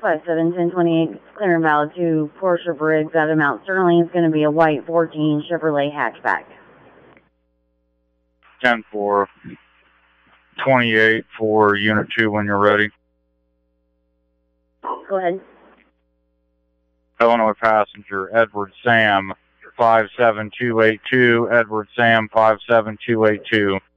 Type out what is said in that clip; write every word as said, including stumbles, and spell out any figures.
five seven ten twenty-eight, clear and valid to Porsche Briggs out of Mount Sterling. It's going to be a white fourteen Chevrolet hatchback. ten four twenty-eight for Unit two when you're ready. Go ahead. Illinois passenger Edward Sam five seven two eight two, Edward Sam five seven two eight two.